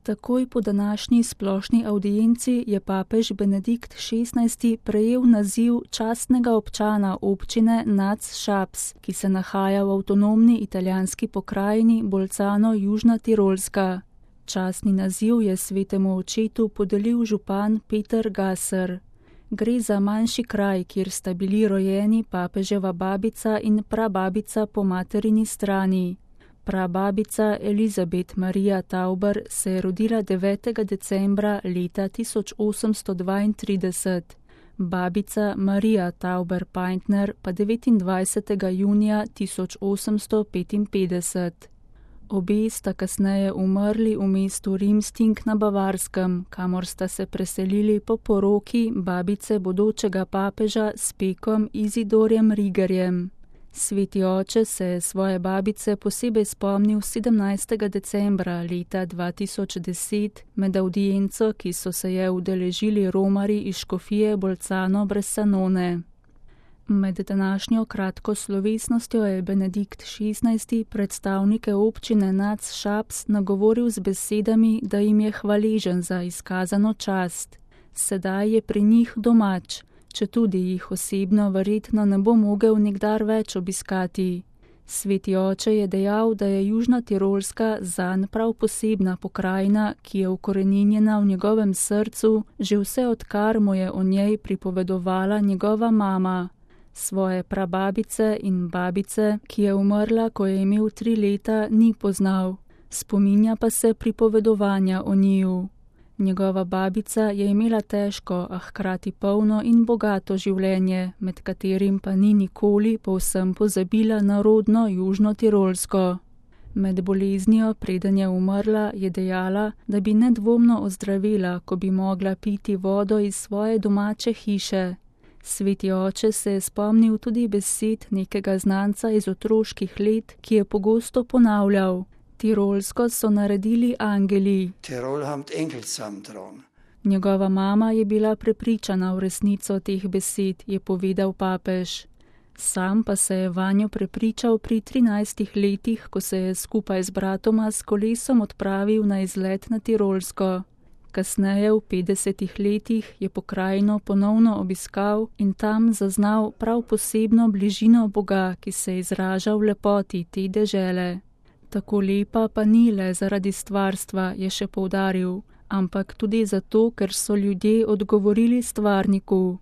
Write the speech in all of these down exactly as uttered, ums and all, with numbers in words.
Takoj po današnji splošni avdienci je papež Benedikt šestnajsti prejel naziv častnega občana občine Naz Šaps, ki se nahaja v avtonomni italijanski pokrajini Bolzano Južna Tirolska. Častni naziv je svetemu očetu podelil župan Peter Gasser. Gre za manjši kraj, kjer sta bili rojeni papeževa babica in prababica po materini strani. Prababica Elizabet Marija Tauber se je rodila devetega decembra leta tisoč osemsto dvaintrideset, babica Marija Tauber-Peintner pa devetindvajsetega junija tisoč osemsto petinpetdeset. Obe sta kasneje umrli v mestu Rimsting na Bavarskem, kamor sta se preselili po poroki babice bodočega papeža s Pekom Izidorjem Rigerjem. Sveti oče se je svoje babice posebej spomnil sedemnajstega decembra leta dva tisoč deset med avdienco, ki so se je udeležili romari iz škofije Bolzano brez Sanone. Med današnjo kratko slovesnostjo je Benedikt šestnajsti predstavnike občine Naz Šaps nagovoril z besedami, da jim je hvaležen za izkazano čast. Sedaj je pri njih domač, četudi jih osebno verjetno ne bo mogel nikdar več obiskati. Sveti oče je dejal, da je Južna Tirolska zanj prav posebna pokrajina, ki je ukoreninjena v njegovem srcu, že vse odkar mu je o njej pripovedovala njegova mama. Svoje prababice in babice, ki je umrla, ko je imel tri leta, ni poznal. Spominja pa se pripovedovanja o njiju. Njegova babica je imela težko, a hkrati polno in bogato življenje, med katerim pa ni nikoli povsem pozabila na rodno Južno Tirolsko. Med boleznijo, preden je umrla, je dejala, da bi nedvomno ozdravila, ko bi mogla piti vodo iz svoje domače hiše. Sveti oče se je spomnil tudi besed nekega znanca iz otroških let, ki je pogosto ponavljal: Tirolsko so naredili angeli. Tirol habt Engelsamtraum. Njegova mama je bila prepričana v resnico teh besed, je povedal papež. Sam pa se je vanjo prepričal pri trinajstih letih, ko se je skupaj z bratoma s kolesom odpravil na izlet na Tirolsko. Kasneje v petdesetih letih je pokrajino ponovno obiskal in tam zaznal prav posebno bližino Boga, ki se izraža v lepoti te dežele. Tako lepa pa ni le zaradi stvarstva, je še poudaril, ampak tudi zato, ker so ljudje odgovorili stvarniku.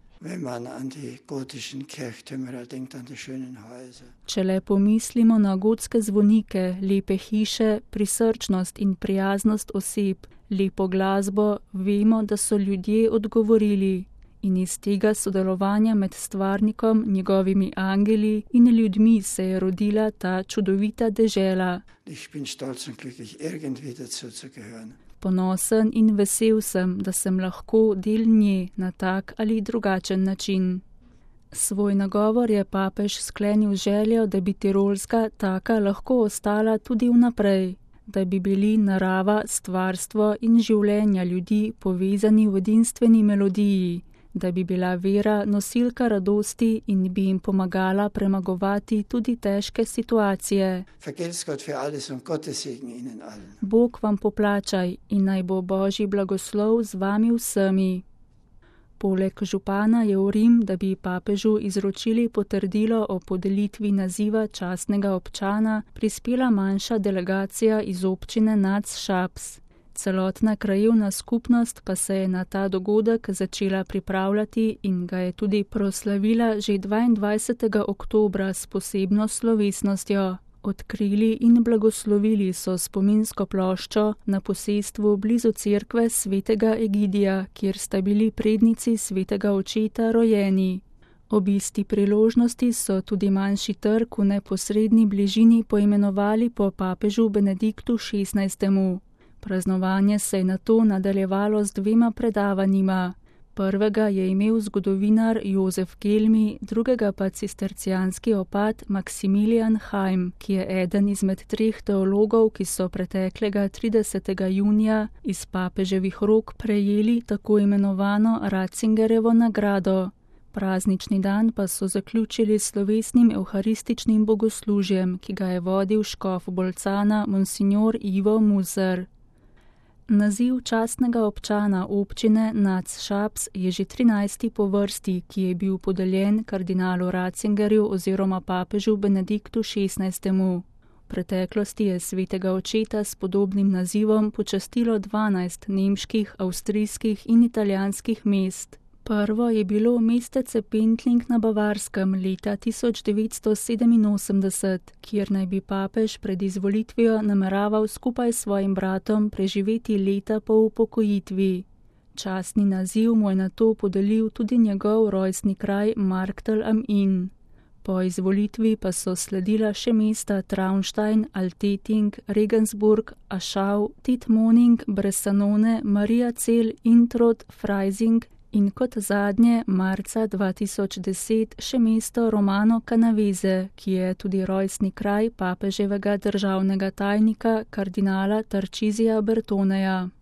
Če le pomislimo na gotske zvonike, lepe hiše, prisrčnost in prijaznost oseb, lepo glasbo, vemo, da so ljudje odgovorili. In iz tega sodelovanja med stvarnikom, njegovimi angeli in ljudmi se je rodila ta čudovita dežela. Ponosen in vesel sem, da sem lahko del nje na tak ali drugačen način. Svoj nagovor je papež sklenil željo, da bi Tirolska taka lahko ostala tudi vnaprej, da bi bili narava, stvarstvo in življenja ljudi povezani v edinstveni melodiji, da bi bila vera nosilka radosti in bi jim pomagala premagovati tudi težke situacije. Bog vam poplačaj in naj bo Božji blagoslov z vami vsemi. Poleg župana je v Rim, da bi papežu izročili potrdilo o podelitvi naziva častnega občana, prispela manjša delegacija iz občine Naz Šaps. Celotna krajevna skupnost pa se je na ta dogodek začela pripravljati in ga je tudi proslavila že dvaindvajsetega oktobra s posebno slovesnostjo. Odkrili in blagoslovili so spominsko ploščo na posestvu blizu cerkve svetega Egidija, kjer sta bili prednici svetega očeta rojeni. Ob isti priložnosti so tudi manjši trg v neposredni bližini poimenovali po papežu Benediktu šestnajstemu. Praznovanje se je nato nadaljevalo z dvema predavanjima. Prvega je imel zgodovinar Jozef Kelmi, drugega pa cistercijanski opat Maksimilijan Haim, ki je eden izmed treh teologov, ki so preteklega tridesetega junija iz papeževih rok prejeli tako imenovano Ratzingerjevo nagrado. Praznični dan pa so zaključili s slovesnim evharističnim bogoslužjem, ki ga je vodil škof Bolzana Monsignor Ivo Muser. Naziv častnega občana občine Nats-Schabs je že trinajsti po vrsti, ki je bil podeljen kardinalu Ratzingerju oziroma papežu Benediktu šestnajstemu. V preteklosti je svetega očeta s podobnim nazivom počastilo dvanajst nemških, avstrijskih in italijanskih mest. Prvo je bilo mestece Pentling na Bavarskem leta tisoč devetsto sedeminosemdeset, kjer naj bi papež pred izvolitvijo nameraval skupaj s svojim bratom preživeti leta po upokojitvi. Častni naziv mu je nato podelil tudi njegov rojstni kraj Marktl am Inn. Po izvolitvi pa so sledila še mesta Traunstein, Altötting, Regensburg, Aschau, Tittmoning, Bressanone, Mariazell, Introd, Freising in kot zadnje marca dva tisoč deset še mesto Romano Canavese, ki je tudi rojstni kraj papeževega državnega tajnika kardinala Tarcisija Bertoneja.